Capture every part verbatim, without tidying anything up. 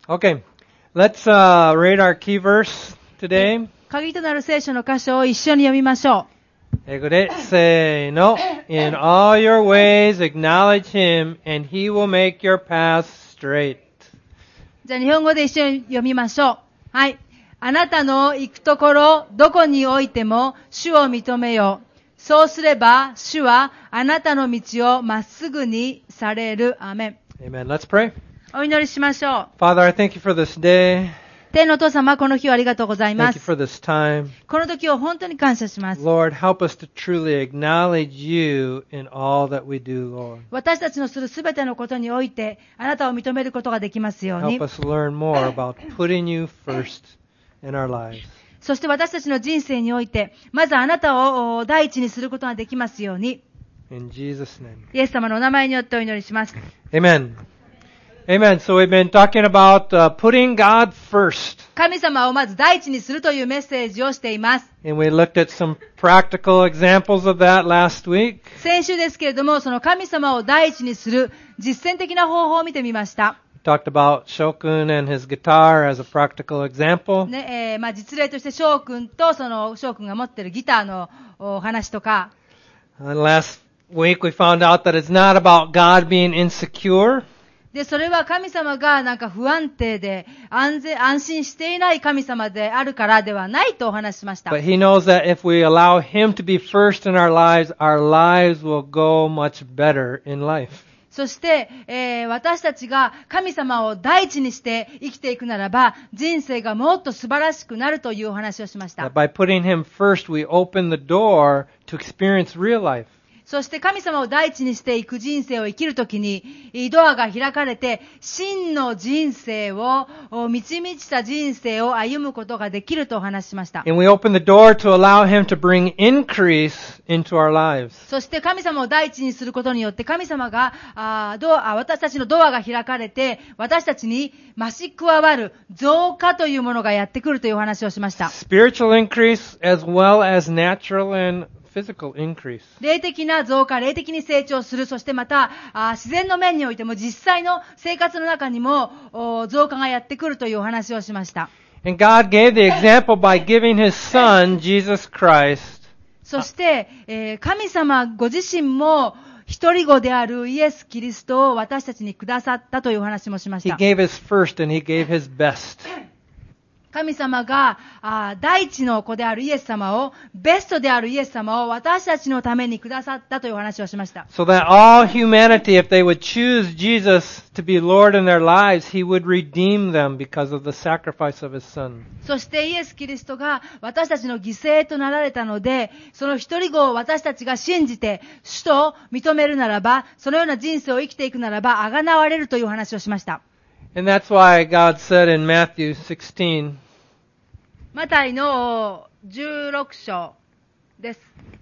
Okay, let's uh, read our key verse today. 鍵となる聖書の箇所を一緒に読みましょ英語で、せーの。In all your ways acknowledge him, and he will make your path straight. う。じゃあ日本語で一緒に読みましょう。はい。あなたの行くところ、どこにおいても主を認めよう。そうすれば、主はあなたの道をまっすぐにされる。アーメン。 Amen. Let's pray. お祈りしましょう。 Father, I thank you for this day. 天のお父様、この日をありがとうございま Thank you す。 for this time. この時を本当に感謝します。 Lord, help us to truly acknowledge you in all that we do, Lord. 私たちのするすべてのことにおいて、あなたを認めることができますように Help。us learn more about putting you first in our lives. そして私たちの人生において、まずあなたをお第一にすることができますように。 In Jesus' name. イエス様のお名前によってお祈りします。 Amen. Amen. So we've been talking about uh, putting God first. 神様をまず第一にするというメッセージをしています。 And we looked at some practical examples of that last week. 先週ですけれども、その神様を第一にする実践的な方法を見てみました。 We talked about Shokun and his guitar as a practical example. ねえーまあ、実例として翔くんとその翔くんが持っているギターのお話とか、 And last week we found out that it's not about God being insecure. で、それは神様がなんか不安定で安全、安心していない神様であるからではないとお話ししました。 But he knows that if we allow him to be first in our lives, our lives will go much better in life. そして、えー私たちが神様を第一にして生きていくならば、人生がもっと素晴らしくなるというお話をしました。 That by putting him first, we open the door to experience real life. そして神様を第一にしていく人生を生きるときに、ドアが開かれて、真の人生を、満ち満ちた人生を歩むことができるとお話ししました。 And we open the door to allow him to bring increase into our lives. そして神様を第一にすることによって、神様が、あドア私たちのドアが開かれて、私たちに増し加わる増加というものがやってくるというお話をしました。 Spiritual increase as well as natural and physical increase. 霊的な増加、霊的に成長する、そしてまた、あ自然の面においても実際の生活の中にもお増加がやってくるというお話をしました。 And God gave the example by giving his son, Jesus Christ. そして、えー神様ご自身も一人子であるイエス・キリストを私たちにくださったというお話もしまし He た。 gave his first and he gave his best. 神様があ第一の子であるイエス様を、ベストであるイエス様を私たちのためにくださったというお話をしました。 So that all humanity, if they would choose Jesus to be Lord in their lives, he would redeem them because of the sacrifice of his son. そしてイエス・キリストが私たちの犠牲となられたので、その一人子を私たちが信じて主と認めるならば、そのような人生を生きていくならば、贖われるというお話をしました。 And that's why God said in Matthew sixteen, マタイのじゅうろく章です。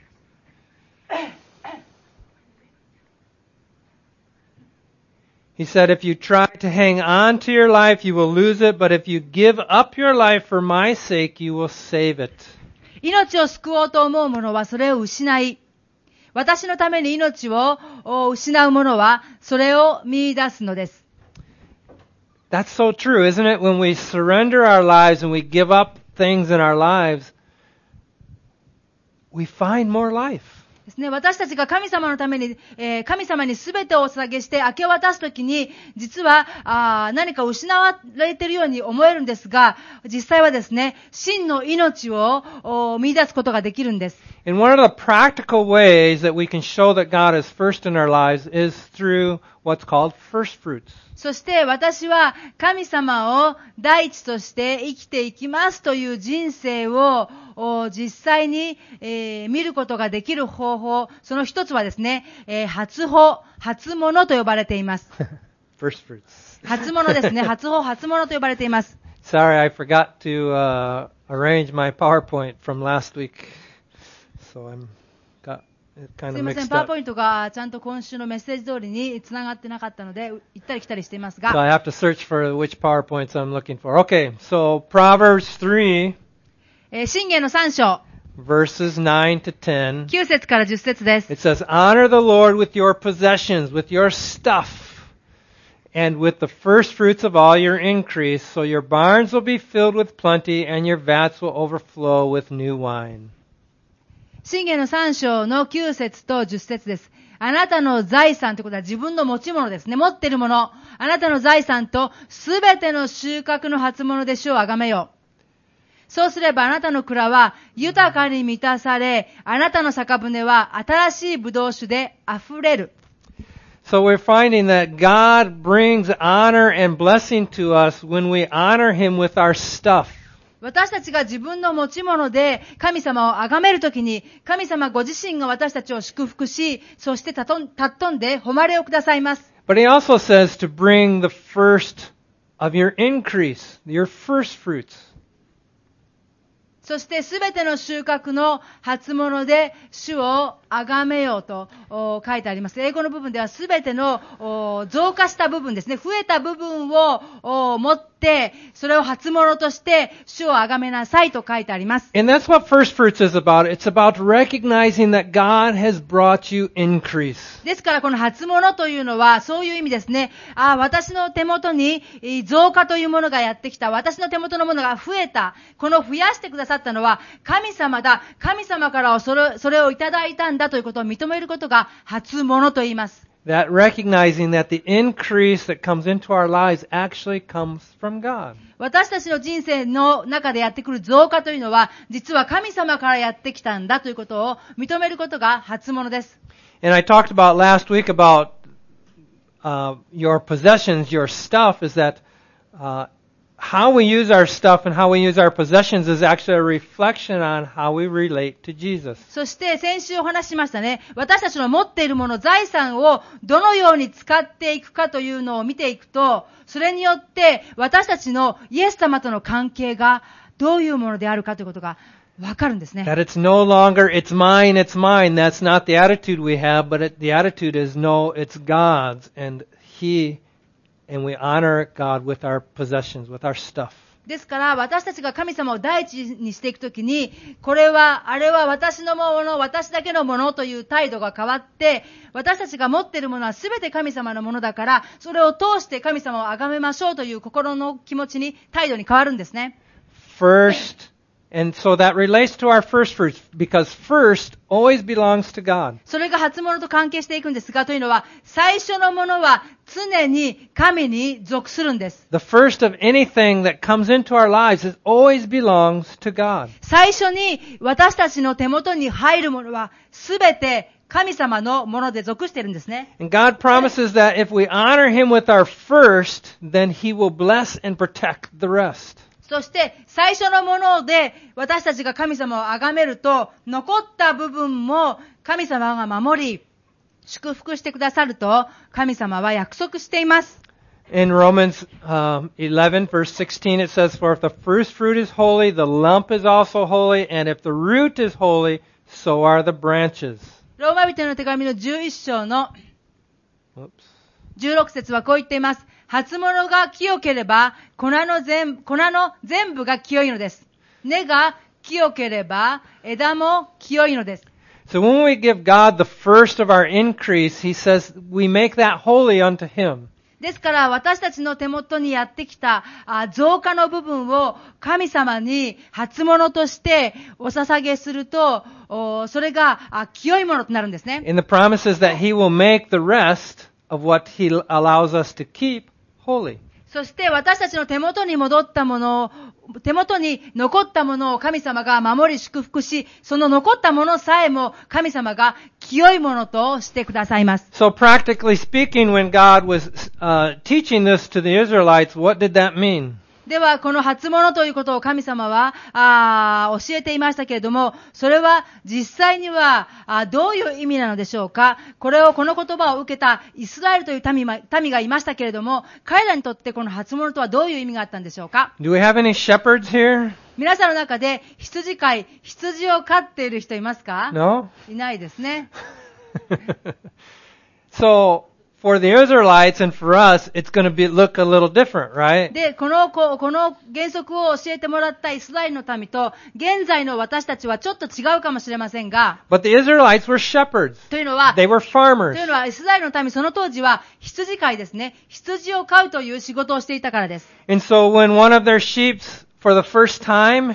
he said, if you try to hang on to your life, you will lose it. But if you give up your life for my sake, you will save it. 命を救おうと思う者はそれを失い、私のために命を失う者はそれを見出すのです。 That's so true, isn't it? When we surrender our lives and we give up things in our lives, we find more life. ですね、私たちが神様のために、えー神様に全てをお捧げして明け渡すときに、実はあ何か失われているように思えるんですが、実際はですね、真の命を見出すことができるんです。 And one of the practical ways that we can show that God is first in our lives is through what's called first fruits. そして私は神様を第一として生きていきますという人生を実際に、えー、見ることができる方法、その一つはですね、えー、初歩、初物と呼ばれています。 First fruits. 初物ですね。初歩、初物と呼ばれています。 Sorry, I forgot to uh, arrange my PowerPoint from last week. So I'm got it kind す of いません、 mixed パワー up. ポイントがちゃんと今週のメッセージ通りに繋がってなかったので、行ったり来たりしていますが、 So I have to search for which PowerPoints I'm looking for. Okay, so Proverbs three, えー、箴言のさん章、 verses nine to ten. きゅう節からじゅっ節です。 It says, honor the Lord with your possessions, with your stuff, and with the first fruits of all your increase, so your barns will be filled with plenty, and your vats will overflow with new wine. 箴言のさん章のきゅう節とじゅっ節です。あなたの財産ということは自分の持ち物ですね。持っているもの。あなたの財産とすべての収穫の初物で主をあがめよう。そうすればあなたの蔵は豊かに満たされ、あなたの酒舟は新しいブドウ酒で溢れる。 So we're finding that God brings honor and blessing to us when we honor Him with our stuff. 私たちが自分の持ち物で神様を崇めるときに、神様ご自身が私たちを祝福し、そしてたとん、たっとんで誉れをくださいます。 But He also says to bring the first of your increase, your first fruits. そしてすべての収穫の初物で主を崇めようと書いてあります。英語の部分ではすべての増加した部分ですね。増えた部分を持って、それを初物として主を崇めなさいと書いてあります。 And that's what first fruits is about. It's about recognizing that God has brought you increase. ですからこの初物というのはそういう意味ですね。ああ、私の手元に増加というものがやってきた。私の手元のものが増えた。この増やしてくださったのは神様だ。神様からそれ、それをいただいたんだということを認めることが初物と言います。 That recognizing that the increase that comes into our lives actually comes from God. 私たちの人生の中でやってくる増加というのは実は神様からやってきたんだということを認めることが初物です。 And I talked about last week about uh, your possessions, your stuff, is that uh, how we use our stuff and how we use our possessions is actually a reflection on how we relate to Jesus. そして先週お話ししましたね。私たちの持っているもの、財産をどのように使っていくかというのを見ていくと、それによって私たちのイエス様との関係がどういうものであるかということがわかるんですね。 That it's no longer, it's mine, it's mine. That's not the attitude we have, but it, the attitude is no, it's God's, and He And we honor God with our possessions, with our stuff. ですから私たちが神様を第一にしていくときに、これは、あれは私のもの、私だけのものという態度が変わって、私たちが持っているものはすべて神様のものだから、それを通して神様を崇めましょうという心の気持ちに、態度に変わるんですね。 First, and so that relates to our first fruits, because first always belongs to God. それが初物と関係していくんですが、というのは、最初のものは常に神に属するんです。 The first of anything that comes into our lives is always belongs to God. 最初に私たちの手元に入るものはすべて神様のもので属しているんですね。 And God promises that if we honor Him with our first, then He will bless and protect the rest. そして最初のもので私たちが神様を崇めると、残った部分も神様が守り、祝福してくださると神様は約束しています。 In Romans um, eleven, verse sixteen, it says, For if the first fruit is holy, the lump is also holy, and if the root is holy, so are the branches. ローマ人の手紙のじゅういっ章の Oops. じゅうろく節はこう言っています。初物が清ければ粉の全、粉の全部が清いのです。根が清ければ枝も清いのです。 So when we give God the first of our increase, He says we make that holy unto Him. ですから私たちの手元にやってきたあ増加の部分を神様に初物としてお捧げすると、それがあ清いものとなるんですね。 And the promise is that He will make the rest of what He allows us to keep holy. そして私たちの手元に戻ったものを、手元に残ったものを神様が守り祝福し、その残ったものさえも神様が清いものとしてくださいます。 So practically speaking, when God was uh, teaching this to the Israelites, what did that mean? では、この初物ということを神様はあ教えていましたけれども、それは実際にはあどういう意味なのでしょうか。これを、この言葉を受けたイスラエルという民、民がいましたけれども、彼らにとってこの初物とはどういう意味があったんでしょうか。 Do we have any shepherds here? 皆さんの中で羊飼い、羊を飼っている人いますか？ No? いないですね。 So, for the Israelites and for us, it's going to be look a little different, right? で、この、ここの原則を教えてもらったイスラエルの民と、現在の私たちはちょっと違うかもしれませんが、 But the Israelites were shepherds. というのは、 They were と farmers. いうのは、イスラエルの民、その当時は羊飼いですね。羊を飼うという仕事をしていたからです。 And so when one of their sheep for the first time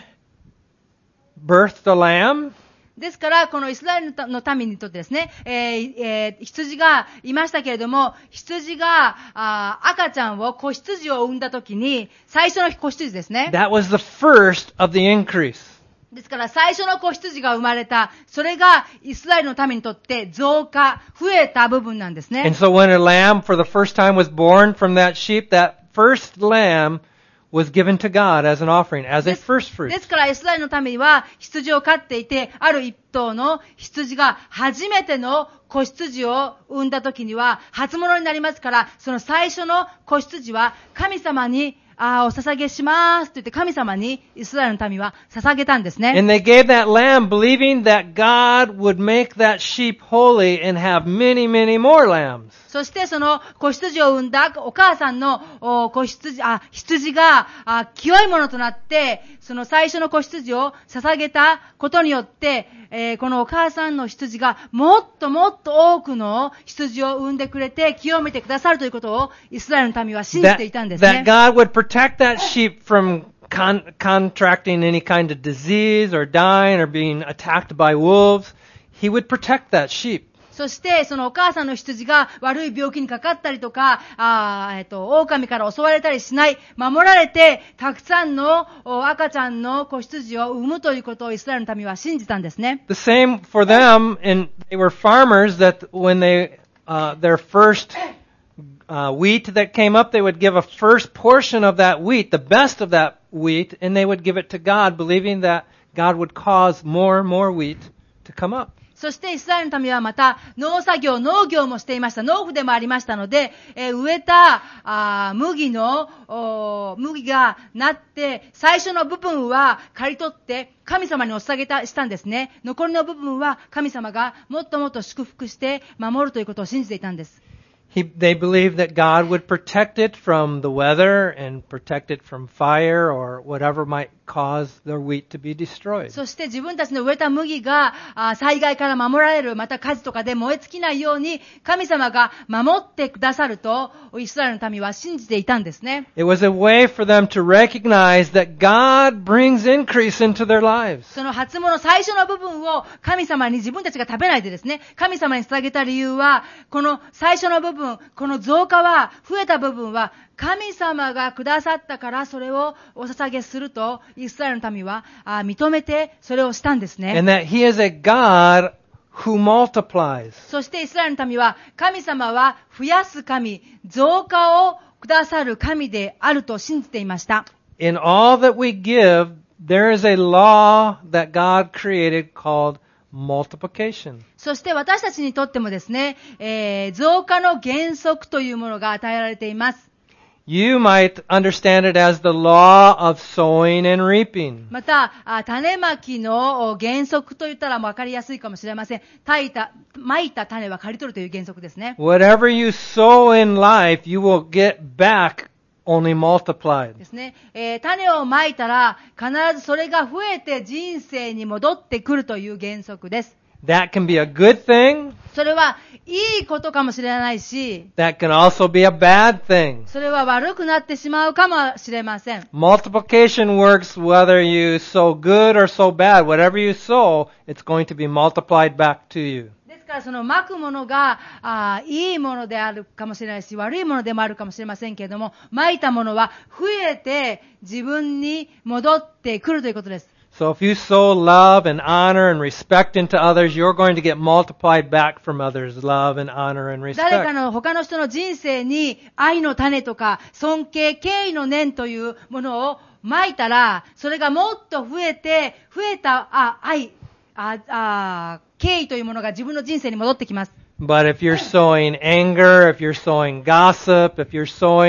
birthed a lamb, ですから、このイスラエルの民にとってですね、えーえー、羊がいましたけれども、羊があ赤ちゃんを、子羊を産んだときに、最初の子羊ですね。 that was the first of the increase. ですから、最初の子羊が生まれた、それがイスラエルの民にとって増加、増えた部分なんですね。 And so when a lamb for the first time was born from that sheep, that first lamb was given to God as an offering, as a です first fruit. ですから、イスラエルの民は羊を飼っていて、ある一頭の羊が初めての子羊を産んだ時には、初物になりますから、その最初の子羊は神様に、ああ、お捧げしますと言って神様にイスラエルの民は捧げたんですね。 And they gave that lamb believing that God would make that sheep holy and have many, many more lambs. そしてその子羊を産んだお母さんのお子羊、あ、羊があ清いものとなって、その最初の子羊を捧げたことによって、えー、このお母さんの羊がもっともっと多くの羊を産んでくれて清めてくださるということをイスラエルの民は信じ That, ていたんですね。 that God would protect that sheep from con- contracting any kind of disease or dying or being attacked by wolves. He would protect that sheep. そして、そのお母さんの羊が悪い病気にかかったりとか、あえっと、狼から襲われたりしない、守られて、たくさんの赤ちゃんの子羊を産むということをイスラエルの民は信じたんですね。 The same for them, and they were farmers that when they, uh, their first uh, wheat that came up, they would give a first portion of that wheat, the best of that wheat, and they would give it to God, believing that God would cause more and more wheat to come up. そしてイスラエルの民はまた農作業、農業もしていました。農夫でもありましたので、えー、植えたあ麦の麦がなって、最初の部分は刈り取って神様にお捧げたしたんですね。残りの部分は神様がもっともっと祝福して守るということを信じていたんです。 He, they believed that God would protect it from the weather and protect it from fire or whatever might cause their wheat to be destroyed. そして自分たちの植えた麦があ災害から守られる、また火事とかで燃え尽きないように神様が守ってくださるとイスラエルの民は信じていたんですね。 It was a way for them to recognize that God brings increase into their lives. その初物最初の部分を神様に自分たちが食べないでですね、神様に捧げた理由は、この最初の部分、この増加は、増えた部分は神様がくださったからそれをお捧げするとイスラエルの民はあ認めてそれをしたんですね。 And that He is a God who multiplies. そしてイスラエルの民は神様は増やす神、増加をくださる神であると信じていました。 In all that we give, there is a law that God created called multiplication. そして私たちにとってもですね、えー、増加の原則というものが与えられています。 You might understand it as the law of sowing and reaping. また、種まきの原則と言ったら分かりやすいかもしれません。蒔いた、蒔いた種は刈り取るという原則ですね。 Whatever you sow in life, you will get back only multiplied. ですね。えー、種をまいたら必ずそれが増えて人生に戻ってくるという原則です。 That can be a good thing. それはいいことかもしれないし、 That can also be a bad thing. それは悪くなってしまうかもしれません。 Multiplication works whether you sow good or sow bad. Whatever you sow, it's going to be multiplied back to you. ですからそのまくものがあいいものであるかもしれないし、悪いものでもあるかもしれませんけれども、まいたものは増えて自分に戻ってくるということです。 So if you sow love and honor and respect into others, you're going to get multiplied back from others, love and honor and 誰か respect. の他の人の人生に愛の種とか尊敬、敬意の念というものをまいたら、それがもっと増えて、増えたあ愛ああ、敬意というものが自分の人生に戻ってきます。 But if you're sowing anger, if you're sowing gossip, if you're sowing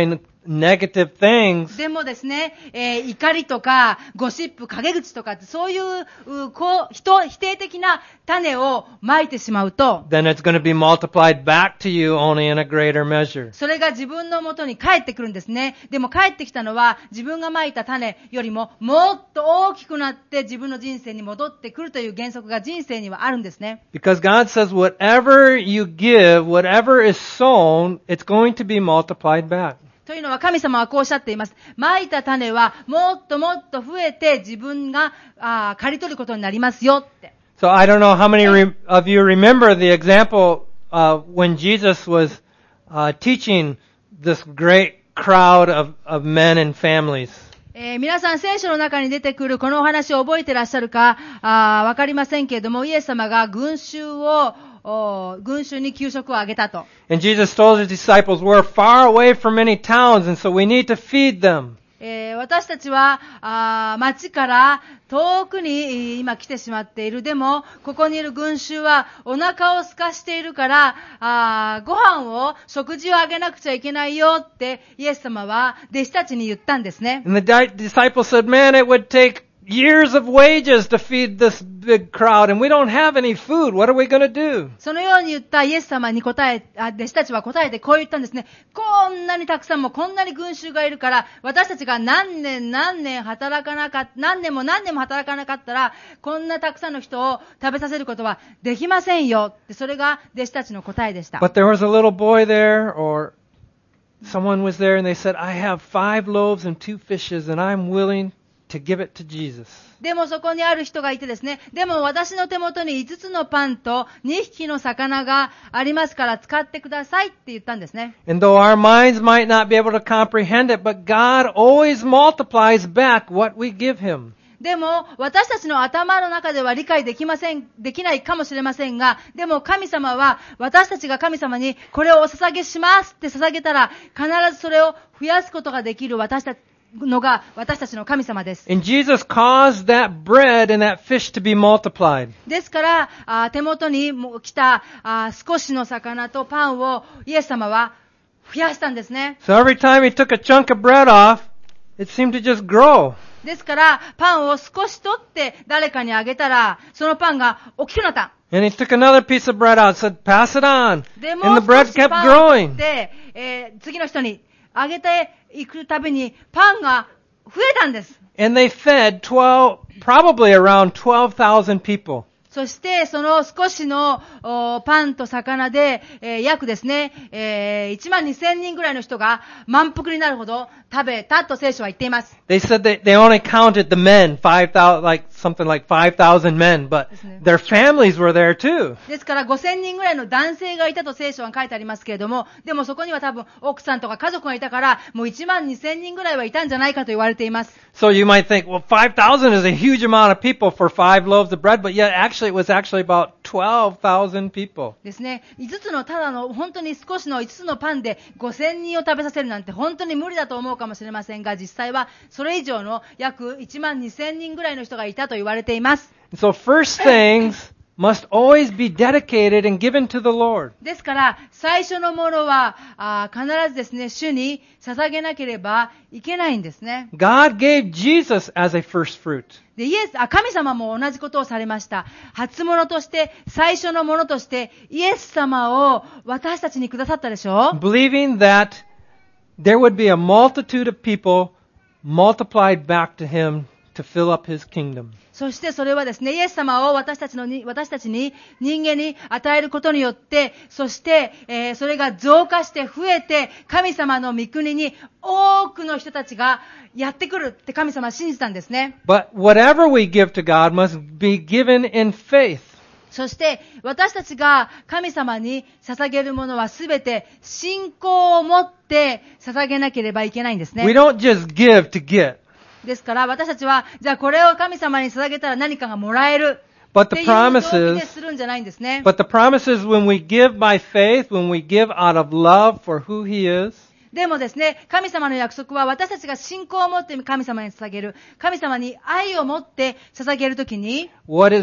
negative things, でもですね、えー怒りとか、ゴシップ、陰口とかって、そういう、うこう、人、否定的な種をまいてしまうと、 then it's going to be multiplied back to you only in a greater measure. それが自分の元に帰ってくるんですね。でも帰ってきたのは、自分がまいた種よりも、もっと大きくなって自分の人生に戻ってくるという原則が人生にはあるんですね。 Because God says whatever you give, whatever is sown, it's going to be multiplied back. というのは神様はこうおっしゃっています。まいた種はもっともっと増えて自分があ刈り取ることになりますよって。 So I don't know how many re- of you remember the example uh, when Jesus was uh, teaching this great crowd of, of men and families. えー、皆さん聖書の中に出てくるこのお話を覚えてらっしゃるかあわかりませんけれども、イエス様が群衆を群衆に給食をあげたと。 And Jesus told his disciples, we're far away from many towns, and so we need to feed them. えー、私たちはあ町から遠くに今来てしまっている。でもここにいる群衆はお腹を空かしているからあご飯を食事をあげなくちゃいけないよってイエス様は弟子たちに言ったんですね。 And the di- disciples said, man, it would take years of wages to feed this big crowd, and we don't have any food. What are we going to do? そのように言ったイエス様に答え、あ弟子たちは答えてこう言ったんですね。こんなにたくさんもこんなに群衆がいるから、私たちが何年何年働かなかった、何年も何年も働かなかったら、こんなたくさんの人を食べさせることはできませんよ。それが弟子たちの答えでした。 But there was a little boy there, or someone was there, and they said, I have five loaves and two fishes, and I'm willing to give it to Jesus. でもそこにある人がいてですね、でも私の手元にいつつのパンとにひきの魚がありますから使ってくださいって言ったんですね。 And though our minds might not be able to comprehend it, but God always multiplies back what we give Him. でも私たちの頭の中では理解できません、できないかもしれませんが、でも神様は私たちが神様にこれをお捧げしますって捧げたら、必ずそれを増やすことができる私たちのが私たちの神様です。 And Jesus caused that bread and that fish to be multiplied. ですからあ手元に来たあ少しの魚とパンをイエス様は増やしたんですね。 So every time he took a chunk of bread off, it seemed to just grow. ですからパンを少し取って誰かにあげたら、そのパンが大きくなった。 And he took another piece of bread out and said, pass it on. で And も the う bread 少し kept パンを取っ growing. て、えー、次の人にあげていくたびにパンが増えたんです。 And they fed twelve, probably around twelve thousand people. そしてその少しのパンと魚で、えー、約ですね、えー、いちまんにせんにんぐらいの人が満腹になるほど食べたと聖書は言っています。 They said that they only counted the men, five thousand, like something like five thousand men, but their families were there too. ですからごせんにんぐらいの男性がいたと聖書は書いてありますけれども、でもそこには多分奥さんとか家族がいたから、もういちまんにせんにんぐらいはいたんじゃないかと言われています。 So you might think, well, five thousand is a huge amount of people for five loaves of bread, but yet actually it was actually about twelve thousand people. ですね。いつつのただの本当に少しのいつつのパンでごせんにんを食べさせるなんて本当に無理だと思うかもしれませんが、実際はそれ以上の約いちまんにせんにんぐらいの人がいたと言われています。 So first things must always be dedicated and given to the Lord. ですから最初のものはあ必ずですね、主に捧げなければいけないんですね。 God gave Jesus as a first fruit. でイエスあ神様も同じことをされました。初物として最初のものとしてイエス様を私たちにくださったでしょう。 Believing that there would be a multitude of people multiplied back to him to fill up his kingdom. そしてそれはですね、イエス様を私たちのに、私たちに人間に与えることによって、そして、えー、それが増加して増えて、神様の御国に多くの人たちがやってくるって神様は信じたんですね。 But whatever we give to God must be given in faith. そして私たちが神様に捧げるものはすべて信仰を持って捧げなければいけないんですね。 We don't just give to get. ですから私たちはじゃあこれを神様に捧げたら何かがもらえるっていう But the 動機 promises, でするんじゃないんですね。 but the promise is when we give by faith, when we give out of love for who He is, でもですね、神様の約束は私たちが信仰を持って神様に捧げる、神様に愛を持って捧げるときに、 what is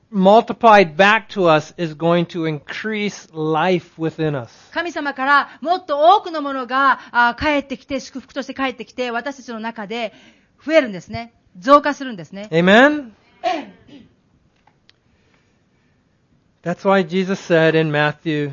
multiplied back to us is going to increase life within us. 神様からもっと多くのものがあ返ってきて、祝福として返ってきて、私たちの中で増えるんですね。増加するんですね。 Amen? That's why Jesus said in Matthew,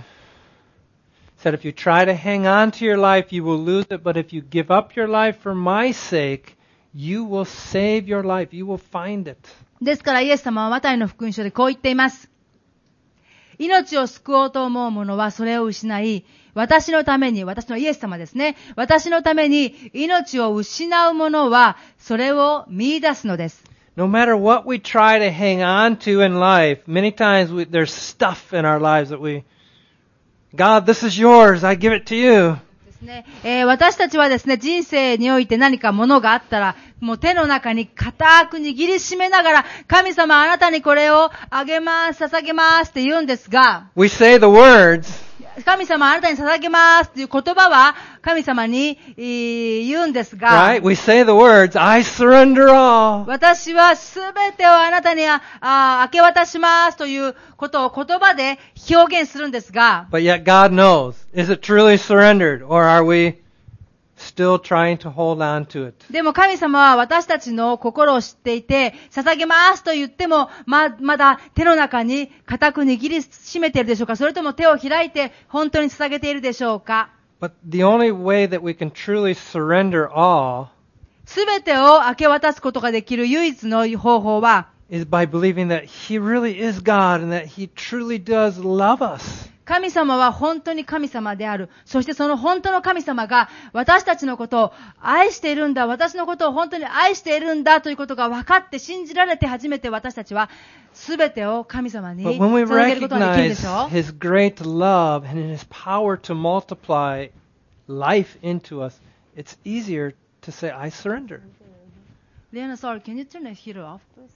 said if you try to hang on to your life, you will lose it, but if you give up your life for my sake, you will save your life. You will find it. ですからイエス様はマタイの福音書でこう言っています。命を救おうと思う者はそれを失い、私のために、私のイエス様ですね。私のために命を失う者はそれを見出すのです。 No matter what we try to hang on to in life, many times we, there's stuff in our lives that we, God, this is yours, I give it to you. ですねえー、私たちはですね、人生において何かものがあったら、もう手の中に固く握りしめながら、神様あなたにこれをあげます、捧げますって言うんですが、 We say the words, 神様あなたに捧げますっていう言葉は神様に言うんですが、 right? We say the words, I surrender all. 私はすべてをあなたにああ明け渡しますということを言葉で表現するんですが、 But yet God knows, is it truly surrendered or are we still trying to hold on to it? でも神様は私たちの心を知っていて、捧げますと言っても、ま、まだ手の中に固く握りしめているでしょうか？それとも手を開いて本当に捧げているでしょうか？ But the only way that we can truly surrender all すべてを明け渡すことができる唯一の方法は、 is by believing that He really is God and that He truly does love us. 神様は本当に神様である。そしてその本当の神様が私たちのことを愛しているんだ。私のことを本当に愛しているんだということが分かって信じられて初めて私たちは全てを神様に But when we 捧げることができるで recognize しょう。 His great love and His power to multiply life into us, it's easier to say, I surrender. Leona, sorry, can you turn the heater off, please?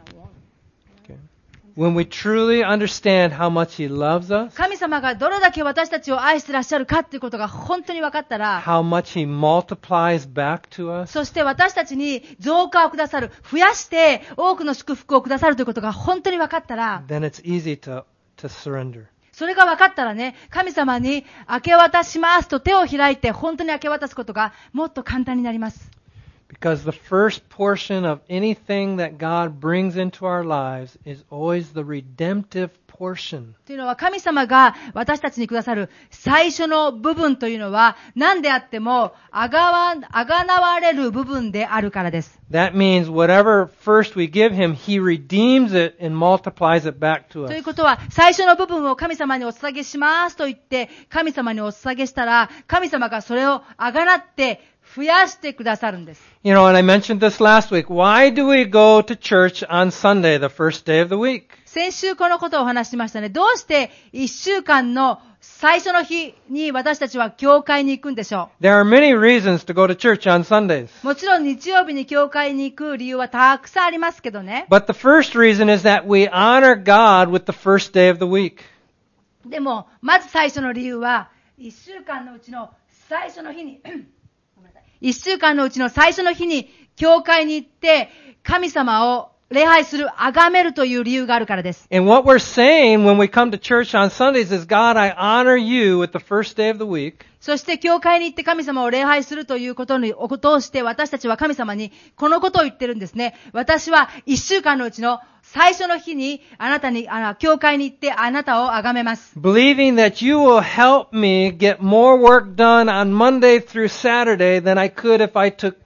Okay. When we truly understand how much He loves us, 神様がどれだけ私たちを愛してらっしゃるかということが本当に分かったら、 how much He multiplies back to us, そして私たちに増加をくださる、増やして多くの祝福をくださるということが本当に分かったら、 then it's easy to, to surrender. それが分かったらね、神様に明け渡しますと手を開いて本当に明け渡すことがもっと簡単になります。 Because the first portion of anything that God brings into our lives is always the redemptive portion. というのは神様が私たちにくださる最初の部分というのは何であってもあがわ、あがなわれる部分であるからです。 That means whatever first we give Him, He redeems it and multiplies it back to という us. ことは最初の部分を神様にお捧げしますと言って神様にお捧げしたら神様がそれをあがなって増やしてくださるんです。 You know, and I mentioned this last week. Why do we go to church on Sunday, the first day of the week? 先週このことをお話ししましたね。どうして一週間の最初の日に私たちは教会に行くんでしょ There are many reasons to go to church on Sundays. う。もちろん日曜日に教会に行く理由はたくさんありますけどね。 But the first reason is that we honor God with the first day of the week. でも、まず最初の理由は、一週間のうちの最初の日に、一週間のうちの最初の日に教会に行って神様を礼拝する、崇めるという理由があるからです。 And what we're saying when we come to church on Sundays is, God, I honor you with the first day of the week. そして教会に行って神様を礼拝するということに、を通して私たちは神様にこのことを言ってるんですね。私は一週間のうちの最初の日にあなたに、あの、教会に行ってあなたを崇めます。 Believing that you will help me get more work done on Monday through Saturday than I could if I took,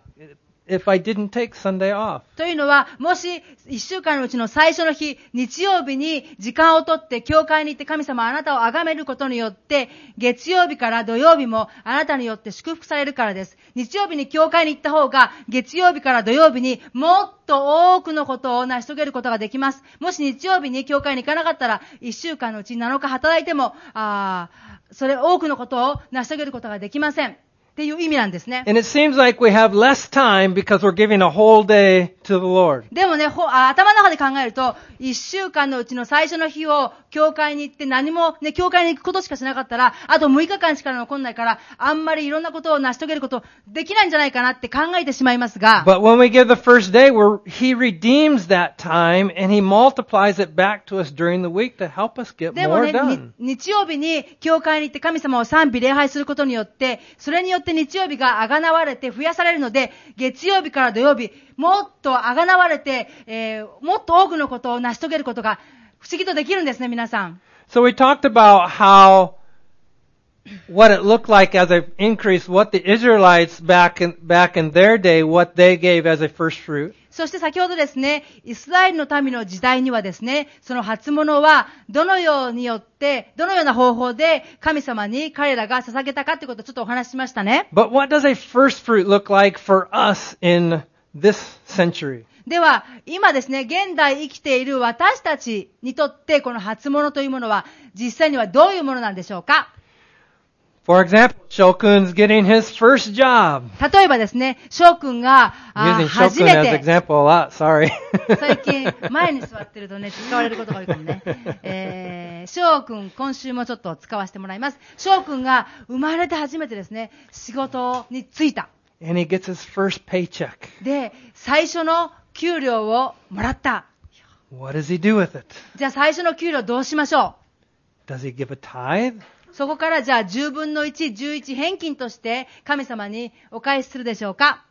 if I didn't take Sunday off. というのは、もし一週間のうちの最初の日、日曜日に時間をとって教会に行って神様あなたを崇めることによって、月曜日から土曜日もあなたによって祝福されるからです。日曜日に教会に行った方が、月曜日から土曜日にもっと多くのことを成し遂げることができます。もし日曜日に教会に行かなかったら、一週間のうちなのか働いても、あそれ多くのことを成し遂げることができません。っていう意味なんですね。 And it seems like we have less time because we're giving a whole day to to the Lord. でもね、ほあ頭の中で考えると、一週間のうちの最初の日を教会に行って何もね、教会に行くことしかしなかったら、あとむいかかんしか残んないから、あんまりいろんなことを成し遂げることできないんじゃないかなって考えてしまいますが、 But when we give the first day, we're, He redeems that time and He multiplies it back to us during the week to help us get でも more ね、 done. に日曜日に教会に行って神様を賛美礼拝することによって、それによって日曜日があがなわれて増やされるので、月曜日から土曜日、もっとあがなわれて、えー、もっと多くのことを成し遂げることが不思議とできるんですね、皆さん。 So we talked about how, what it looked like as an increase, what the Israelites back in, back in their day, what they gave as a first fruit. そして先ほどですね、イスラエルの民の時代にはですね、その初物はどのようによって、どのような方法で神様に彼らが捧げたかということをちょっとお話ししましたね。 But what does a first fruit look like for us in this century? では、今ですね、現代生きている私たちにとってこの初物というものは実際にはどういうものなんでしょうか？ For example, Shokun's getting his first job. 例えばですね、翔くんがあ Using 初 Shokun め as て、 example a lot, sorry. 最近前に座ってるとね、使われることが多いかもね。えー、翔くん、今週もちょっと使わせてもらいます。翔くんが生まれて初めてですね、仕事に就いた。 And he gets his first paycheck. で、最初の給料をもらった。 What does he do with it? じゃあ最初の給料どうしましょ Does he give a tithe? う？そこからじゃあじゅうぶんのいち、じゅういち返金として神様にお返しするでしょうか？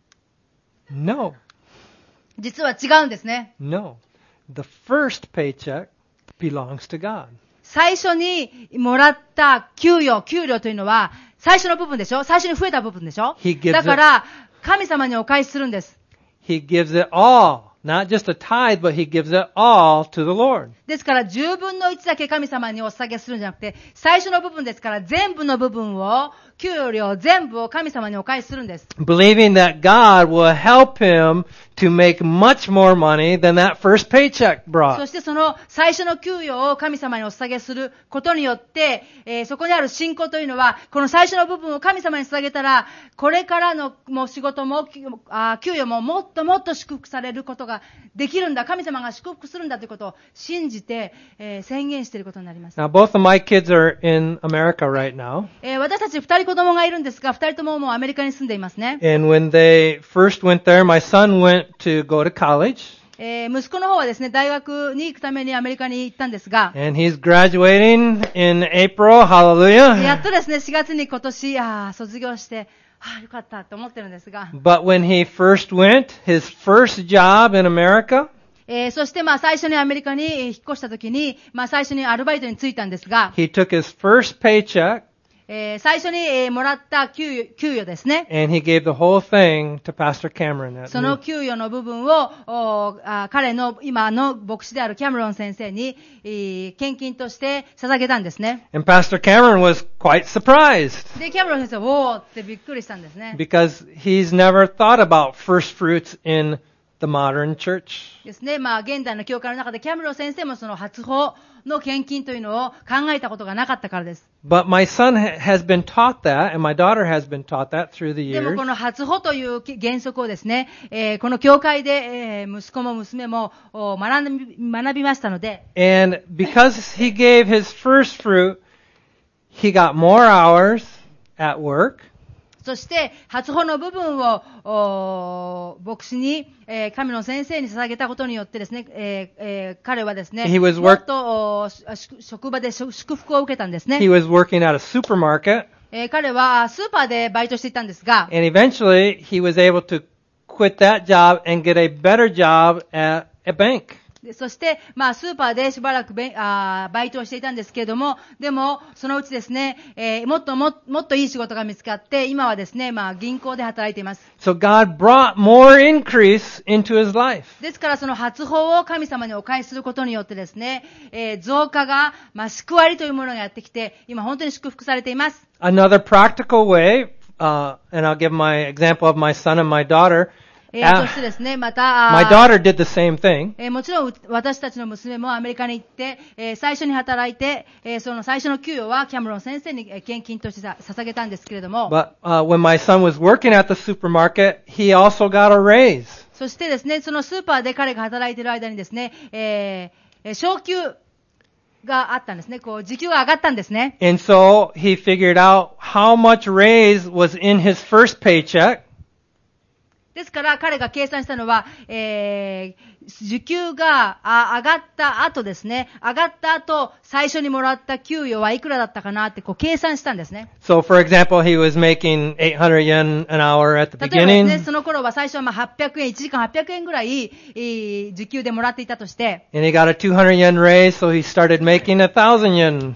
No. 実は違うんですね。 No. The first paycheck belongs to God. 最初にもらった給与、給料というのは最初の部分でしょ？最初に増えた部分でしょ？ He gives だから神様にお返しするんです。 He gives it all. Not just a tithe, but he gives it all to the Lord. ですからじゅうぶんのいちだけ神様にお捧げするんじゃなくて、最初の部分ですから全部の部分を、給料全部を神様にお返しするんです。 Believing that God will help him to make much more money than that first paycheck そ brought. してその最初の給与を神様にお捧げすることによって、えー、そこにある信仰というのは、この最初の部分を神様に捧げたら、これからのもう仕事も、あ給与ももっともっと祝福されることができるんだ。神様が祝福するんだということを信じて、えー、宣言していることになります。 Now, both of my kids are in America right now. えー、私たち二人子供がいるんですが、二人とももうアメリカに住んでいますね。 And when they first went there, my son went to go to college. えー、息子の方はですね、大学に行くためにアメリカに行ったんですが、 And he's graduating in April. や Hallelujah. っとですね、しがつに今年、あ卒業して、あよかったと思ってるんですが、 But when he first went, his first job in America, えー、そしてまあ最初にアメリカに引っ越した時に、まあ最初にアルバイトに就いたんですが、 he took his first paycheck えー、最初に、えー、もらった給与、給与ですね。 and he gave the whole thing to Pastor Cameron. That その new- 給与の部分を、おあ彼の今の牧師であるキャメロン先生に、えー、献金として捧げたんですね。 And Pastor Cameron was quite surprised で、キャメロン先生は、おーってびっくりしたんですね。 because he's never thought about first fruits in the modern church. ですね。まあ、現代の教会の中でキャメロン先生もその初法の献金というのを考えたことがなかったからです。 But my son ha- has been taught that, and my daughter has been taught that through the でも years. この初歩という原則をですね、えーこの教会で、えー息子も娘もお学び、学びましたので、 And because he gave his first fruit, he got more hours at work. そして初歩の部分をお牧師に、えー神の先生に捧げたことによってですね、えーえー彼はですね、 He was も work- っとお職職場で祝祝福を受けたんですね。 He was working at a supermarket, えー彼はスーパーでバイトしていたんですが、 and eventually he was able to quit that job and get a better job at a bank. でそして、まあ、スーパーでしばらくべあバイトをしていたんですけれども、でも、そのうちですね、えーもっとももっといい仕事が見つかって、今はですね、まあ、銀行で働いています。 So God brought more increase into his life. ですから、その初報を神様にお返しすることによってですね、えー増加が、まあ、救われというものがやってきて、今本当に祝福されています。 Another practical way, uh, and I'll give my example of my son and my daughter. えー Ah, そしてですね、また、あー my daughter did the same thing. えーもちろんう私たちの娘もアメリカに行って、えー最初に働いて、えーその最初の給与はキャメロン先生にえー献金としてさ捧げたんですけれども、 But uh, when my son was working at the supermarket, he also got a raise. そしてですね、そのスーパーで彼が働いている間にですね、えー、昇給があったんですね。こう、時給が上がったんですね。 And so he figured out how much raise was in his first paycheck. ですから彼が計算したのは、えー、時給があ上がった後ですね、上がった後、最初にもらった給与はいくらだったかなってこう計算したんですね。 So for example, he was making eight hundred yen an hour at the 例えばですね、 beginning. その頃は最初はまあはっぴゃくえん、いちじかんはっぴゃくえんぐらい、えー時給でもらっていたとして、 And he got a two hundred yen raise, so he started making a thousand yen.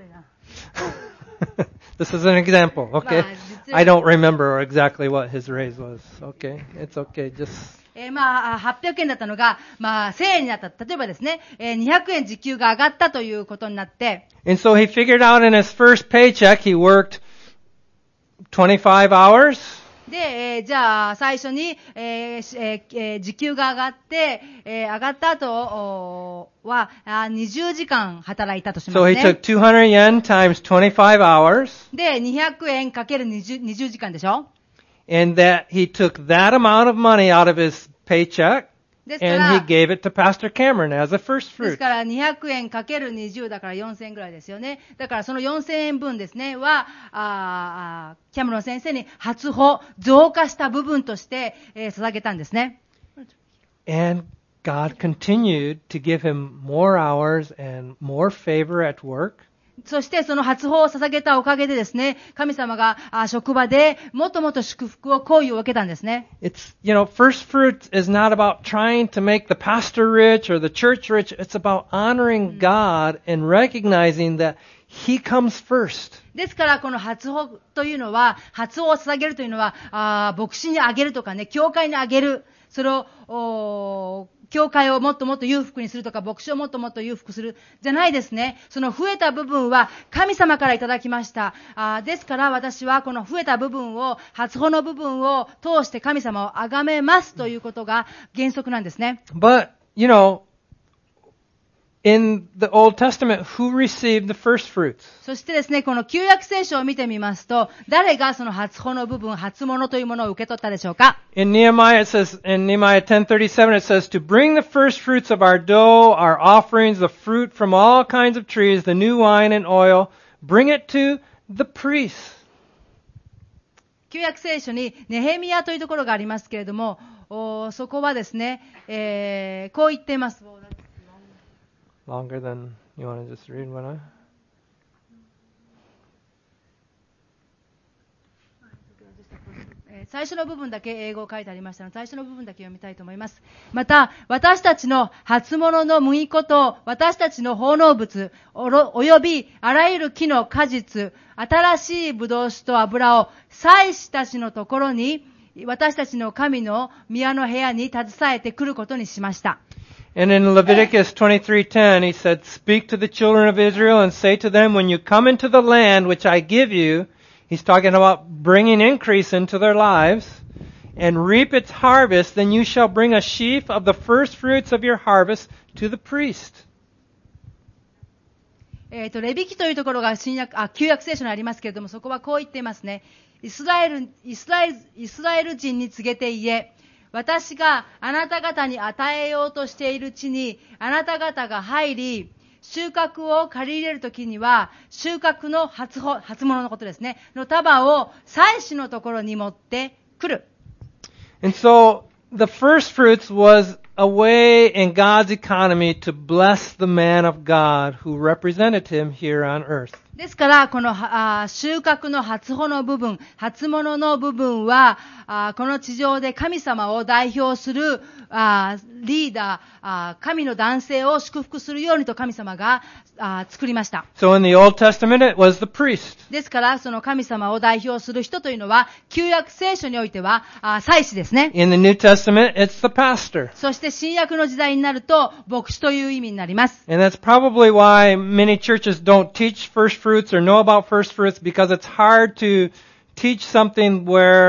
This is an example, okay? I don't remember exactly what his raise was. Okay, it's okay. Just えーまあ、はっぴゃくえんだったのが、まあ、せんえんになった。例えばですね、えーにひゃくえん時給が上がったということになって、 and so he figured out in his first paycheck he worked twenty-five hours. で、えーじゃあ、最初に、えーしえーえー時給が上がって、えー上がった後おーは、あにじゅうじかん働いたとしま So す he ね。 took two hundred yen times twenty-five hours, で、にひゃくえんかけるにじゅう、にじゅうじかんでしょ。 and that he took that amount of money out of his paycheck, ですか and ら、 he gave it to Pastor Cameron as a first です fruit. からにひゃくえんかけるにじゅうだからよんせんえんぐらいですよね。だからそのよんせんえんぶんですね、は、あーキャメロン先生に初歩、増加した部分として、えー捧げたんですね。 And God continued to give him more hours and more favor at work. そしてその初歩を捧げたおかげでですね、神様があ職場でもっともっと祝福を、好意を受けたんですね。 It's, you know, first fruits is not about trying to make the pastor rich or the church rich. It's about honoring God and recognizing that He comes first. ですからこの初歩というのは、初歩を捧げるというのは、あ牧師にあげるとかね、教会にあげる、それを、お教会をもっともっと裕福にするとか、牧師をもっともっと裕福する、じゃないですね。その増えた部分は神様からいただきました。あですから私はこの増えた部分を、初歩の部分を通して神様を崇めますということが原則なんですね。 But, you know, in the Old Testament, who received the first fruits? そしてですね、この旧約聖書を見てみますと、誰がその初歩の部分、初物というものを受け取ったでしょうか。 In Nehemiah, it says, in Nehemiah ten thirty-seven, it says, to bring the first fruits of our dough, our offerings, the fruit from all kinds of trees, the new wine and oil, bring it to the priests. 旧約聖書にネヘミヤというところがありますけれども、おそこはですね、えーこう言っています。 Longer than you want to just read one? Huh? えー最初の部分だけ英語を書いてありましたので、最初の部分だけ読みたいと思います。また、私たちの初物の麦粉と、私たちの奉納物、おろおよびあらゆる木の果実、新しいブドウ酒と油を、祭司たちのところに、私たちの神の宮の部屋に携えてくることにしました。 And in Leviticus twenty-three ten, he said, speak to the children of Israel and say to them, when you come into the land which I give you, he's talking about bringing increase into their lives, and reap its harvest, then you shall bring a sheaf of the first fruits of your harvest to the priest. えっと、レビ記というところが新約、あ、旧約聖書にありますけれども、そこはこう言っていますね。イスラエル、イスラエル、イスラエル人に告げて言え、私があなた方に与えようとしている地にあなた方が入り、収穫を借り入れるときには、収穫の初穂、初物のことですね、の束を祭司のところに持ってくる。 And so, the first fruits was a way in God's economy to bless the man of God who represented him here on earth. ですから、このあ収穫の初穂の部分、初物の部分は、あこの地上で神様を代表するあリーダーあ、神の男性を祝福するようにと神様があ作りました。 So in the Old Testament, it was the priest. ですから、その神様を代表する人というのは、旧約聖書においては、あ祭司ですね。 In the New Testament, it's the pastor. そして新約の時代になると、牧師という意味になります。 And that's probably why many churches don't teach first fruits or know about first fruits, because it's hard to teach something where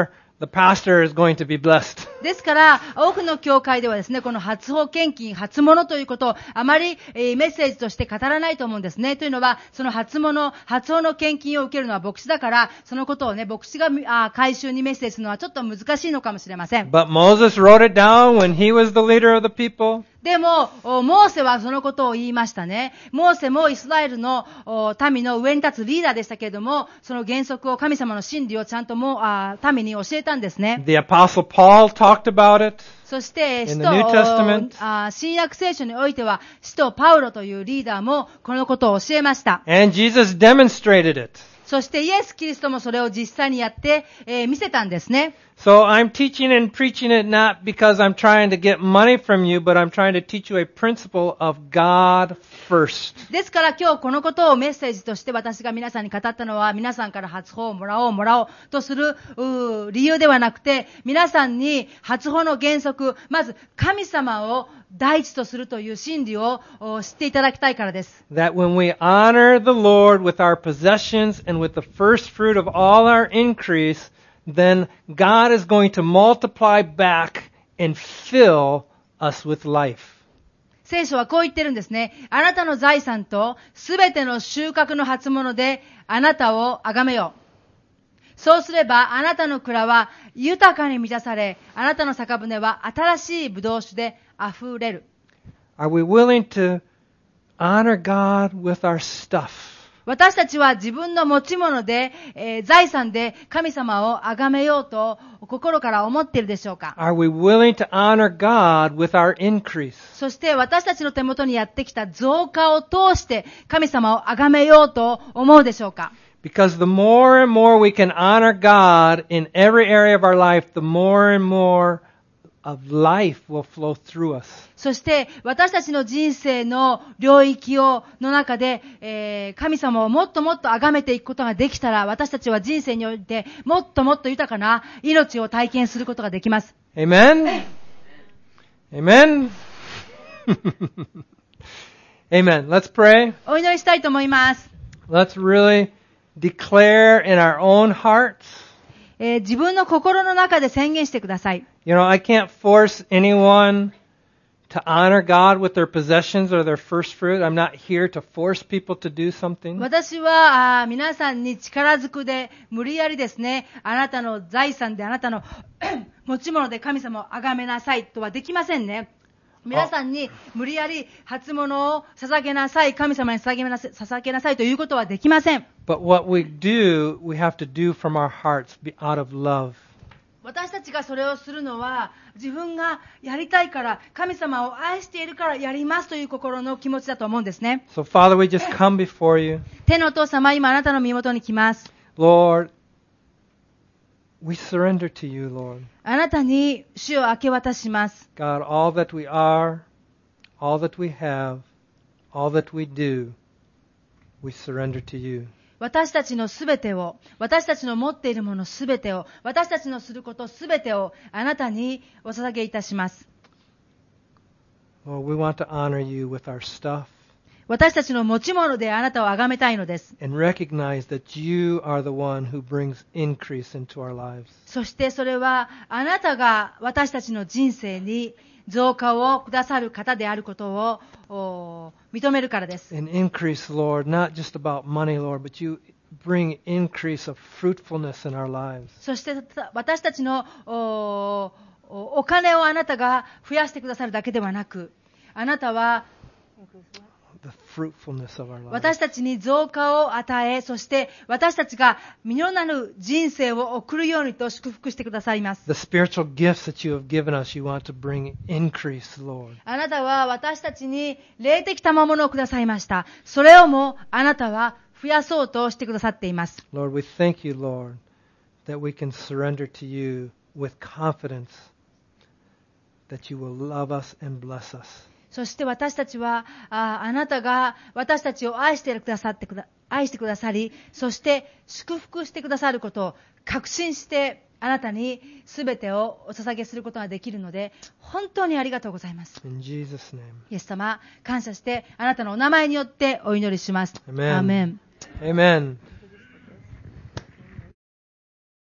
the pastor is going to be blessed. ですから、多くの教会ではですね、この初報献金、初物ということをあまり、えー、メッセージとして語らないと思うんですね。というのは、その初物、初報の献金を受けるのは牧師だから、そのことをね、牧師があ回収にメッセージするのはちょっと難しいのかもしれません。 But Moses wrote it down when he was the leader of the people. でも、モーセはそのことを言いましたね。モーセもイスラエルの民の上に立つリーダーでしたけれども、その原則を神様の真理をちゃんともあ民に教えたんですね。 The Apostle Paul talked about it. そして、使 In the New Testament. 徒あ新約聖書においては、使徒パウロというリーダーもこのことを教えました。 And Jesus demonstrated it. そしてイエス・キリストもそれを実際にやって、えー、見せたんですね。 So I'm teaching and preaching it not because I'm trying to get money from you, but I'm trying to teach you a principle of God first. ですから今日このことをメッセージとして私が皆さんに語ったのは、皆さんから初報をもらおうもらおうとする理由ではなくて、皆さんに初報の原則、まず神様を第一とするという真理を知っていただきたいからです。 That when we honor the Lord with our possessions and with the first fruit of all our increase, then God is going to multiply back and fill us with life. 聖書はこう言ってるんですね。あなたの財産とすべての収穫の初物であなたを崇めよう。そうすればあなたの蔵は豊かに満たされ、あなたの酒舟は新しいブドウ酒で溢れる。 Are we willing to honor God with our stuff? 私たちは自分の持ち物で、えー、財産で神様を崇めようと心から思っているでしょうか？ Are we willing to honor God with our increase? そして私たちの手元にやってきた増加を通して神様を崇めようと思うでしょうか？ Because the more and more we can honor God in every area of our life, the more and more of life will flow through us. そして私たちの人生の領域をの中で、えー、神様をもっともっと崇めていくことができたら、私たちは人生においてもっともっと豊かな命を体験することができます。 Amen? Amen? Amen. Let's pray. お祈りしたいと思います。 Let's really declare in our own hearts. えー、自分の心の中で宣言してください。 You know, I can't force anyone to honor God with their possessions or their first fruit. I'm not here to force people to do something. 私はあ皆さんに力ずくで無理やりですね、あなたの財産であなたの持ち物で神様を崇めなさいとはできませんね。皆さんに無理やり初物を捧げなさい、神様に捧げなさい、捧げなさいということはできません。 But what we do, we have to do from our hearts, be out of love. 私たちがそれをするのは自分がやりたいから、神様を愛しているからやりますという心の気持ちだと思うんですね。 So Father, we just come before you. 天のお父様、今あなたの身元に来ます。 Lord, we surrender to you, Lord. あなたに主を明け渡します。 God, all that we are, all that we have, all that we do, we surrender to you. 私たちのすべてを、私たちの持っているものすべてを、私たちのすることすべてをあなたにお捧げいたします。 Lord, we want to honor you with our stuff. 私たちの持ち物であなたを崇めたいのです。 And recognize that you are the one who brings increase into our lives. そしてそれはあなたが私たちの人生に増加をくださる方であることを認めるからです。 An increase, Lord, not just about money, Lord, but you bring increase of fruitfulness in our lives. そして私たちの お, お金をあなたが増やしてくださるだけではなく、あなたは The fruitfulness of our lives. 私たちに増加を与え、そして私たちが実のなる人生を送るようにと祝福してくださいます。 The spiritual gifts that you have given us, you want to bring increase, Lord. あなたは私たちに霊的賜物をくださいました。それをもあなたは増やそうとしてくださっています。 Lord, we thank you, Lord, that we can surrender to you with confidence that you will love us and bless us. そして私たちは あ, あなたが私たちを愛してくださってくだ愛してくださり、そして祝福してくださることを確信してあなたにすべてをお捧げすることができるので、本当にありがとうございます。 In Jesus' name. イエス様、感謝してあなたのお名前によってお祈りします。 Amen. アーメン。 Amen.